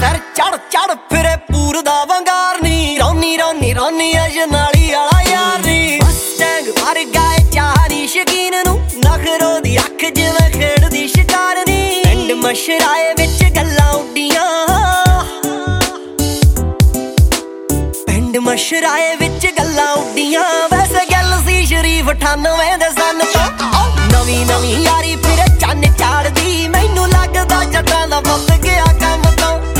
ਸਿਰ ਚੜ ਚੜ ਫਿਰੇ ਪੂਰ ਦਾ ਵੰਗਾਰ ਨੀ ਰੋਨੀ ਰੋਨੀ ਰੋਨੀ ਅਜਨਾਲੀ ਵਾਲਾ ਯਾਰ ਨੀ ਮਸਟੈਂਗ ਭਰ ਗਏ ਚਾਰੀ ਸ਼ਕੀਨ ਨੂੰ ਨਖਰੋ ਦੀ ਅੱਖ ਜਿਵੇਂ ਖੇਡਦੀ ਸ਼ਿਕਾਰ ਨੀ ਪਿੰਡ ਮਸ਼ਰਾਏ ਵਿੱਚ ਗੱਲਾਂ ਉੱਡੀਆਂ ਪਿੰਡ ਮਸ਼ਰਾਏ ਵਿੱਚ ਗੱਲਾਂ ਉੱਡੀਆਂ ਵੈਸੇ ਗੱਲ ਸੀ ਸ਼ਰੀਫ 98 ਦੇ ਸਨ ਤੋਂ ਨਵੀਂ ਨਵੀਂ ਯਾਰੀ ਫਿਰੇ ਚੰਨ ਚਾੜਦੀ ਮੈਨੂੰ ਲੱਗਦਾ ਜੱਟਾਂ ਦਾ ਪੁੱਤ ਗਿਆ